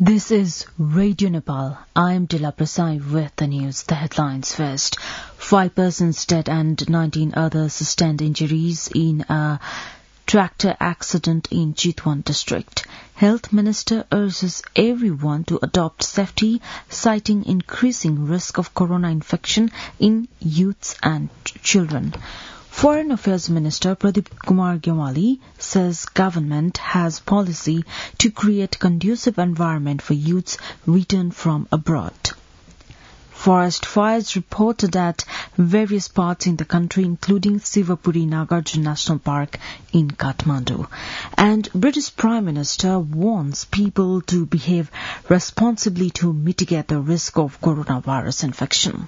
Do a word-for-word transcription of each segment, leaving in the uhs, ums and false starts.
This is Radio Nepal. I am Dila Prasai with the news. The headlines first. Five persons dead and nineteen others sustained injuries in a tractor accident in Chitwan district. Health Minister urges everyone to adopt safety, citing increasing risk of corona infection in youths and children. Foreign Affairs Minister Pradeep Kumar Gyawali says government has policy to create conducive environment for youths return from abroad. Forest fires reported at various parts in the country, including Sivapuri Nagarjuna National Park in Kathmandu. And British Prime Minister warns people to behave responsibly to mitigate the risk of coronavirus infection.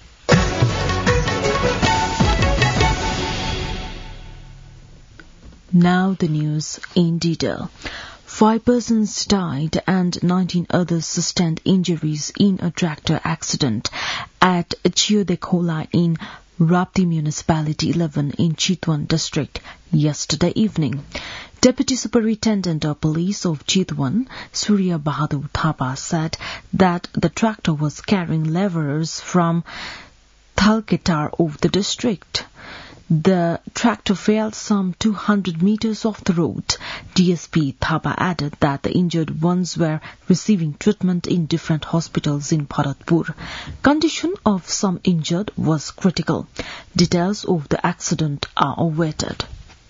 Now the news in detail. Five persons died and nineteen others sustained injuries in a tractor accident at Chiodekhola in Rapti Municipality eleven in Chitwan district yesterday evening. Deputy Superintendent of Police of Chitwan, Surya Bahadur Thapa, said that the tractor was carrying labourers from Thalketar of the district. The tractor failed some two hundred metres off the road. D S P Thapa added that the injured ones were receiving treatment in different hospitals in Bharatpur. Condition of some injured was critical. Details of the accident are awaited.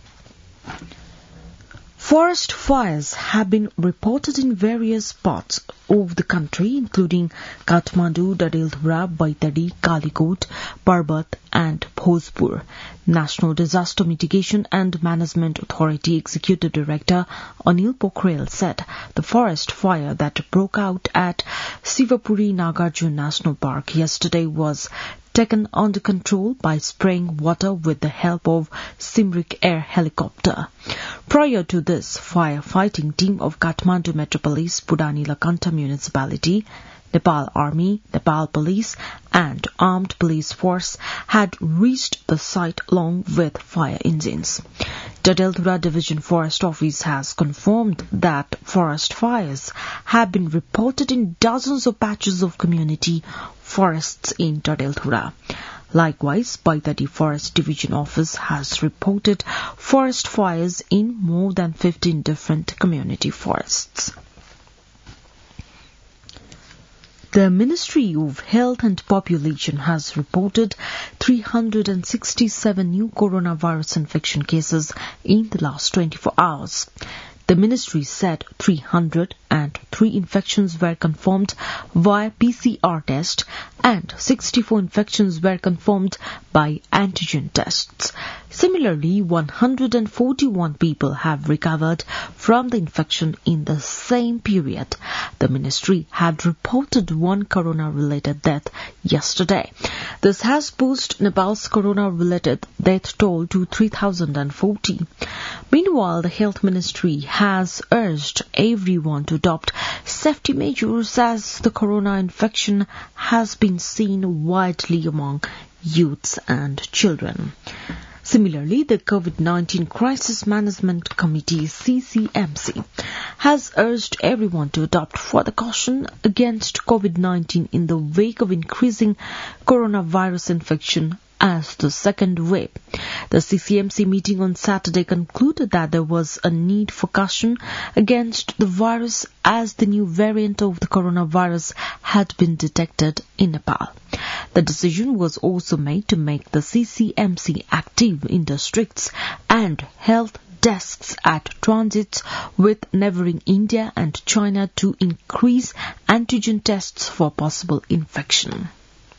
Forest fires have been reported in various parts of the country, including Kathmandu, Dadildhura, Baitadi, Kalikot, Parbat and Bhojpur. National Disaster Mitigation and Management Authority Executive Director Anil Pokhrel said the forest fire that broke out at Sivapuri Nagarjuna National Park yesterday was taken under control by spraying water with the help of Simrik air helicopter. Prior to this, firefighting team of Kathmandu Metropolis, Pudani Lakanta Municipality, Nepal Army, Nepal Police and Armed Police Force had reached the site along with fire engines. Dadildhura Division Forest Office has confirmed that forest fires have been reported in dozens of patches of community forests in Dadildhura. Likewise, Baitadi Forest Division Office has reported forest fires in more than fifteen different community forests. The Ministry of Health and Population has reported three hundred sixty-seven new coronavirus infection cases in the last twenty-four hours. The ministry said three hundred three infections were confirmed via P C R test and sixty-four infections were confirmed by antigen tests. Similarly, one hundred forty-one people have recovered from the infection in the same period. The ministry had reported one corona-related death yesterday. This has pushed Nepal's corona-related death toll to three thousand forty. Meanwhile, the Health Ministry has urged everyone to adopt safety measures as the corona infection has been seen widely among youths and children. Similarly, the COVID nineteen Crisis Management Committee, C C M C, has urged everyone to adopt further caution against COVID nineteen in the wake of increasing coronavirus infection as the second wave. The C C M C meeting on Saturday concluded that there was a need for caution against the virus as the new variant of the coronavirus had been detected in Nepal. The decision was also made to make the C C M C active in districts and health desks at transits with neighbouring India and China to increase antigen tests for possible infection.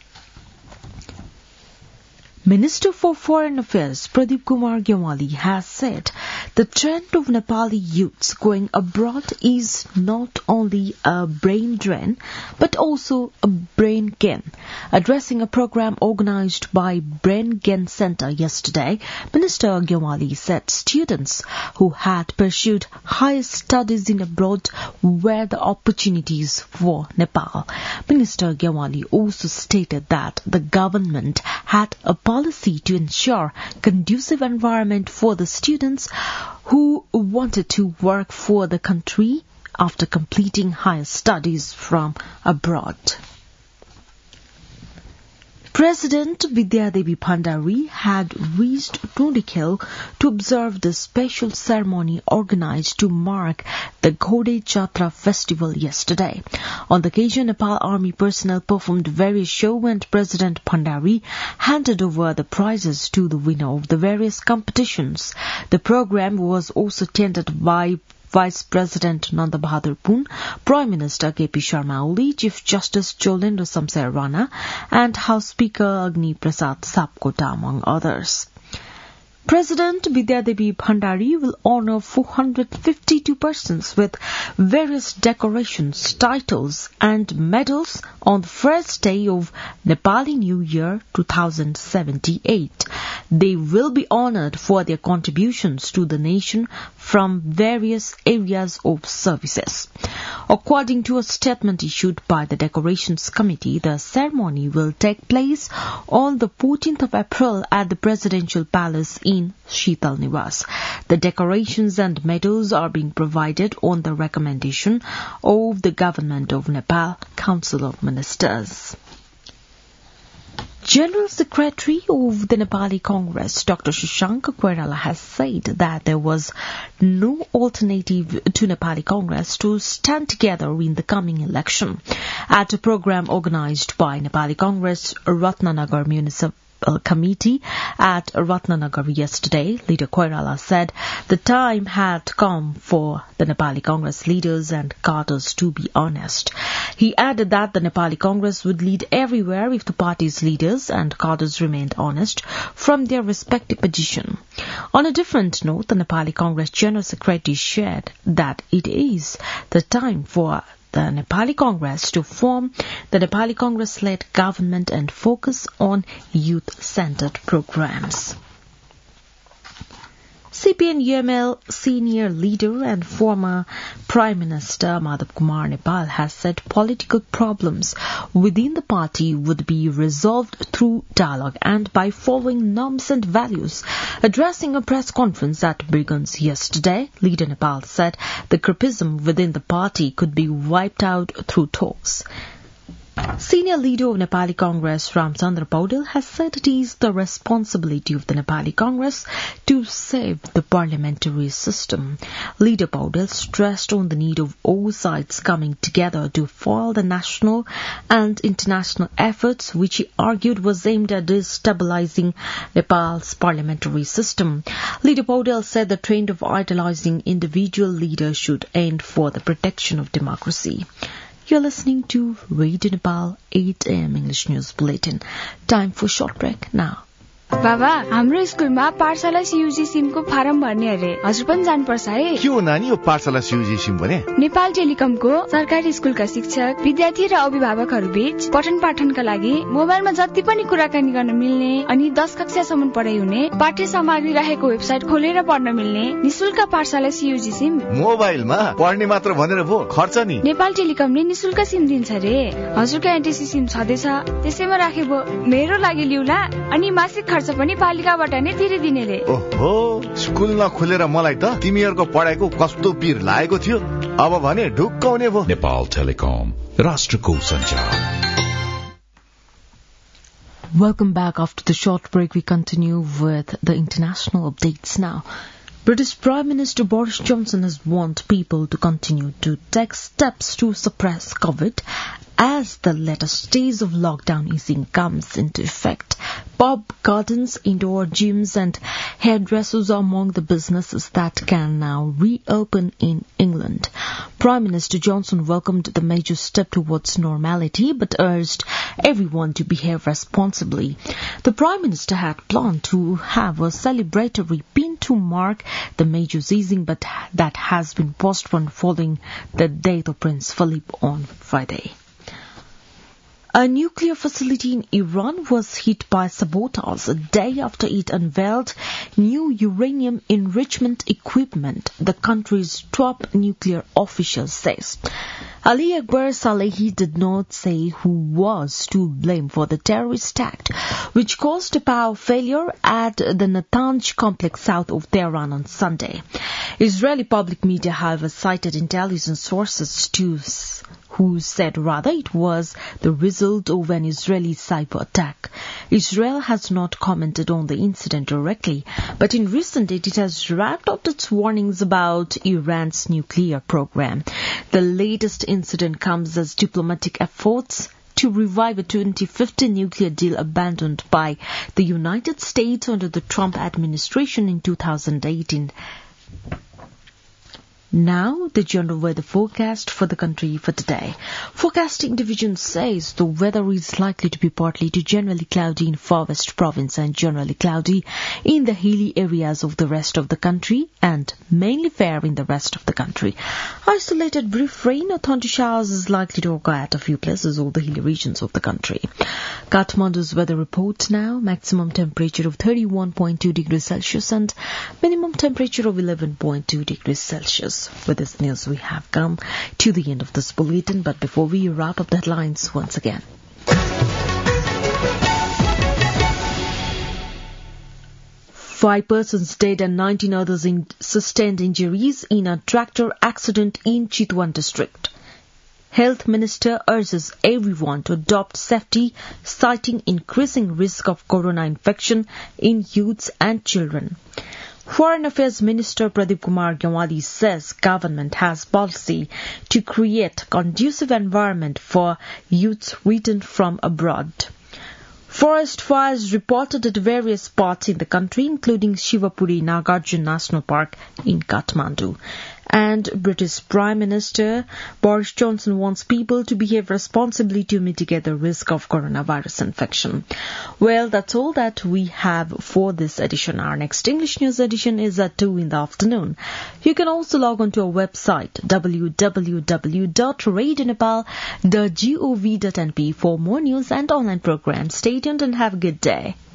Minister for Foreign Affairs Pradeep Kumar Gyawali has said the trend of Nepali youths going abroad is not only a brain drain but also a brain gain. Addressing a program organized by Brain Gain Center yesterday, Minister Gyawali said students who had pursued higher studies in abroad were the opportunities for Nepal. Minister Gyawali also stated that the government had a policy to ensure conducive environment for the students who wanted to work for the country after completing higher studies from abroad. President Vidyadevi Bhandari had reached Tundikil to observe the special ceremony organized to mark the Ghode Jatra festival yesterday. On the occasion, Nepal Army personnel performed various shows and President Bhandari handed over the prizes to the winner of the various competitions. The program was also attended by Vice President Nanda Bahadur Poon, Prime Minister K P Sharma Oli, Chief Justice Cholendra Samsay Rana, and House Speaker Agni Prasad Sapkota, among others. President Vidyadevi Bhandari will honour four hundred fifty-two persons with various decorations, titles and medals on the first day of Nepali New Year twenty seventy-eight. They will be honoured for their contributions to the nation from various areas of services. According to a statement issued by the Decorations Committee, the ceremony will take place on the fourteenth of April at the Presidential Palace in Sheetal Niwas. The decorations and medals are being provided on the recommendation of the Government of Nepal Council of Ministers. General Secretary of the Nepali Congress, Doctor Shashank Koirala, has said that there was no alternative to Nepali Congress to stand together in the coming election. At a program organized by Nepali Congress Ratnanagar Municipal Committee at Ratnanagar yesterday, Leader Koirala said the time had come for the Nepali Congress leaders and cadres to be honest. He added that the Nepali Congress would lead everywhere if the party's leaders and cadres remained honest from their respective position. On a different note, the Nepali Congress General Secretary shared that it is the time for the Nepali Congress to form the Nepali Congress-led government and focus on youth-centered programs. C P N U M L senior leader and former Prime Minister Madhav Kumar Nepal has said political problems within the party would be resolved through dialogue and by following norms and values. Addressing a press conference at Birgunj yesterday, Leader Nepal said the criticism within the party could be wiped out through talks. Senior leader of Nepali Congress Ramchandra Paudel has said it is the responsibility of the Nepali Congress to save the parliamentary system. Leader Paudel stressed on the need of all sides coming together to foil the national and international efforts, which he argued was aimed at destabilizing Nepal's parliamentary system. Leader Paudel said the trend of idolizing individual leaders should end for the protection of democracy. You're listening to Radio Nepal eight a m English News Bulletin. Time for short break now. बाबा हाम्रो स्कुलमा पाठशाला CUG Simco form भर्ने अरे हजुर पनि जानुपर्छ है के हो नानी यो पाठशाला सीयूजी सिम भने नेपाल टेलिकमको सरकारी स्कुलका शिक्षक विद्यार्थी र अभिभावकहरू बीच पठन पाठनका लागि मोबाइलमा जति पनि कुराकानी गर्न मिल्ने अनि दस कक्षासम्म पढाइ हुने पाठ्य सामग्री रहेको वेबसाइट खोलेर पढ्न मिल्ने निशुल्क पाठशाला सीयूजी सिम मोबाइलमा पढ्ने मात्र भनेर भो खर्च नि नेपाल टेलिकमले निशुल्क सिम दिन्छ रे हजुरको एनटीसी सिम छँदैछ त्यसैमा राखे भो मेरो लागि लिउला अनि मासिक खर्च पनि पालिकाबाट नै तिरे दिने रे ओहो स्कुल नखुलेर मलाई त तिमीहरुको पढाइको कस्तो पीर लागेको थियो अब भने ढुक्काउने भो नेपाल टेलिकम राष्ट्रको सञ्चार. Welcome back. After the short break, we continue with the international updates now. British Prime Minister Boris Johnson has warned people to continue to take steps to suppress COVID as the later stage of lockdown easing comes into effect. Pub gardens, indoor gyms and hairdressers are among the businesses that can now reopen in England. Prime Minister Johnson welcomed the major step towards normality but urged everyone to behave responsibly. The Prime Minister had planned to have a celebratory pin to mark the major easing, but that has been postponed following the death of Prince Philip on Friday. A nuclear facility in Iran was hit by saboteurs a day after it unveiled new uranium enrichment equipment, the country's top nuclear official says. Ali Akbar Salehi did not say who was to blame for the terrorist act, which caused a power failure at the Natanz complex south of Tehran on Sunday. Israeli public media, however, cited intelligence sources to who said rather it was the result of an Israeli cyber attack. Israel has not commented on the incident directly, but in recent days it has ramped up its warnings about Iran's nuclear program. The latest incident comes as diplomatic efforts to revive a twenty fifteen nuclear deal abandoned by the United States under the Trump administration in two thousand eighteen. Now, the general weather forecast for the country for today. Forecasting division says the weather is likely to be partly to generally cloudy in Far West Province and generally cloudy in the hilly areas of the rest of the country and mainly fair in the rest of the country. Isolated brief rain or thunder showers is likely to occur at a few places of the hilly regions of the country. Kathmandu's weather report now, maximum temperature of thirty-one point two degrees Celsius and minimum temperature of eleven point two degrees Celsius. With this news, we have come to the end of this bulletin, but before we wrap up the headlines once again. Five persons dead and nineteen others in sustained injuries in a tractor accident in Chitwan district. Health Minister urges everyone to adopt safety, citing increasing risk of corona infection in youths and children. Foreign Affairs Minister Pradeep Kumar Gyawali says government has policy to create conducive environment for youths returned from abroad. Forest fires reported at various spots in the country, including Shivapuri Nagarjun National Park in Kathmandu. And British Prime Minister Boris Johnson wants people to behave responsibly to mitigate the risk of coronavirus infection. Well, that's all that we have for this edition. Our next English news edition is at two in the afternoon. You can also log on to our website w w w dot radio nepal dot gov dot n p for more news and online programs. Stay tuned and have a good day.